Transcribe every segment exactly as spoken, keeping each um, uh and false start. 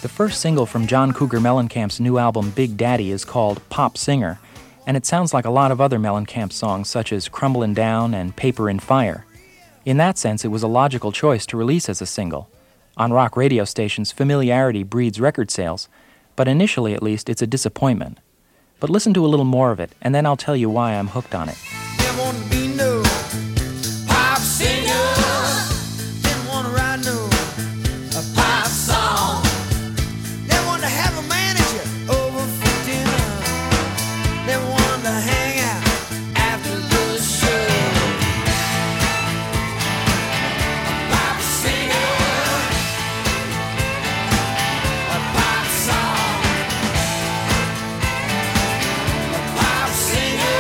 The first single from John Cougar Mellencamp's new album Big Daddy is called Pop Singer, and it sounds like a lot of other Mellencamp songs such as Crumblin' Down and Paper and Fire. In that sense, it was a logical choice to release as a single. On rock radio stations, familiarity breeds record sales, but initially at least it's a disappointment. But listen to a little more of it, and then I'll tell you why I'm hooked on it. There won't be no pop singer. Didn't want to write no a pop song. Never wanted to have a manager over for dinner. Never wanted to hang out after the show. A pop singer, a pop song, a pop singer.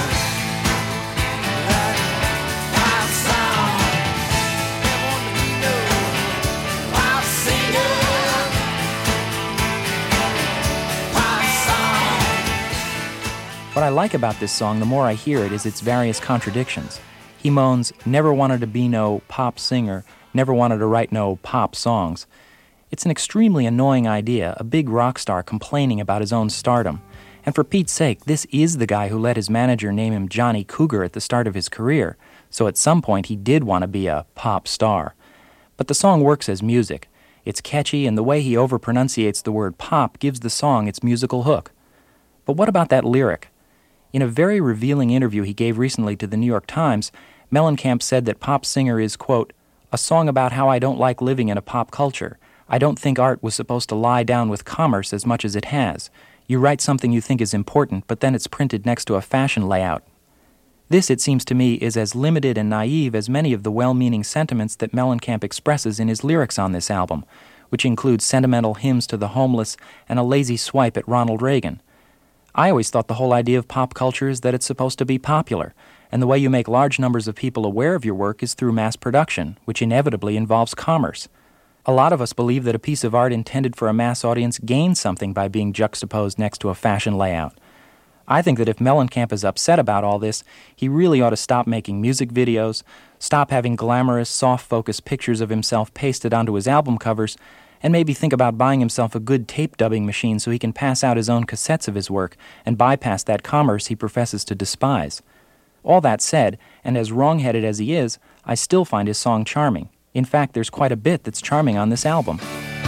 What I like about this song, the more I hear it, is its various contradictions. He moans, never wanted to be no pop singer, never wanted to write no pop songs. It's an extremely annoying idea, a big rock star complaining about his own stardom. And for Pete's sake, this is the guy who let his manager name him Johnny Cougar at the start of his career, so at some point he did want to be a pop star. But the song works as music. It's catchy, and the way he overpronunciates the word pop gives the song its musical hook. But what about that lyric? In a very revealing interview he gave recently to the New York Times, Mellencamp said that Pop Singer is, quote, a song about how I don't like living in a pop culture. I don't think art was supposed to lie down with commerce as much as it has. You write something you think is important, but then it's printed next to a fashion layout. This, it seems to me, is as limited and naive as many of the well-meaning sentiments that Mellencamp expresses in his lyrics on this album, which includes sentimental hymns to the homeless and a lazy swipe at Ronald Reagan. I always thought the whole idea of pop culture is that it's supposed to be popular, and the way you make large numbers of people aware of your work is through mass production, which inevitably involves commerce. A lot of us believe that a piece of art intended for a mass audience gains something by being juxtaposed next to a fashion layout. I think that if Mellencamp is upset about all this, he really ought to stop making music videos, stop having glamorous, soft-focus pictures of himself pasted onto his album covers, and maybe think about buying himself a good tape dubbing machine so he can pass out his own cassettes of his work and bypass that commerce he professes to despise. All that said, and as wrong-headed as he is, I still find his song charming. In fact, there's quite a bit that's charming on this album.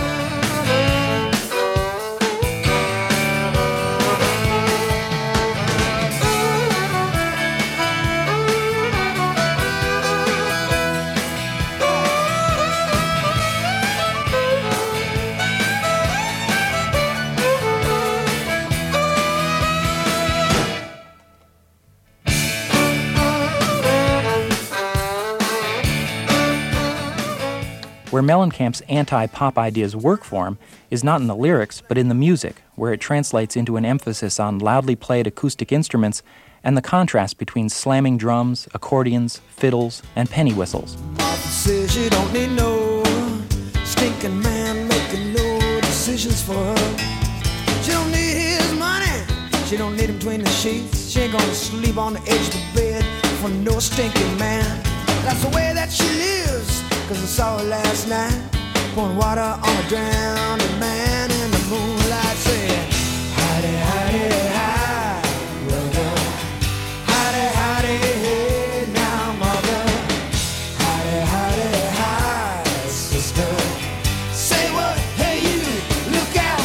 Where Mellencamp's anti-pop ideas work for him is not in the lyrics, but in the music, where it translates into an emphasis on loudly played acoustic instruments and the contrast between slamming drums, accordions, fiddles, and penny whistles. Martha says you don't need no stinking man making no decisions for her. She don't need his money, she don't need him between the sheets. She ain't gonna sleep on the edge of the bed for no stinking man. That's the way that she lives. Cause I saw her last night, pouring water on a drowning man in the moonlight, saying, howdy, howdy, hi, brother. Howdy, howdy, hey, now, mother. Howdy, howdy, hi, sister. Say what, hey, you, look out,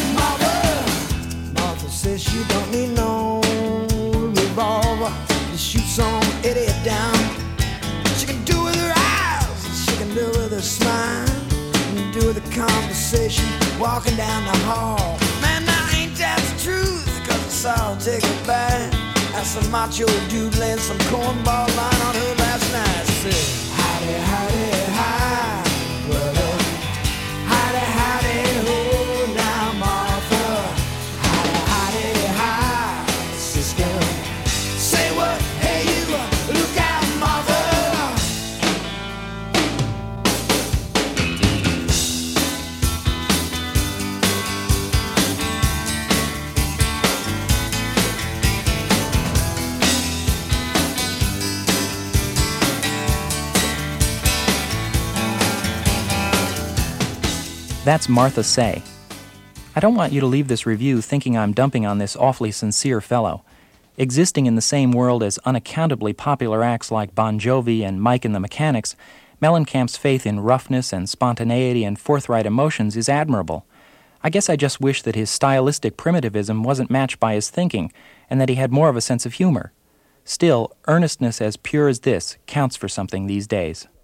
mother. Martha says she don't need no revolver to shoot some idiot down. She can do with her eyes, she can do with a smile, and do with a conversation walking down the hall. Man, now ain't that the truth? Cause I saw her take a bite. That's some macho dude laying some cornball line on her last night. She said, howdy, howdy, hi, brother. Howdy, howdy, ho, now, Martha. Howdy, howdy, hi, sister. Say what, hey, you, look out, mother. That's Martha Say. I don't want you to leave this review thinking I'm dumping on this awfully sincere fellow. Existing in the same world as unaccountably popular acts like Bon Jovi and Mike and the Mechanics, Mellencamp's faith in roughness and spontaneity and forthright emotions is admirable. I guess I just wish that his stylistic primitivism wasn't matched by his thinking, and that he had more of a sense of humor. Still, earnestness as pure as this counts for something these days.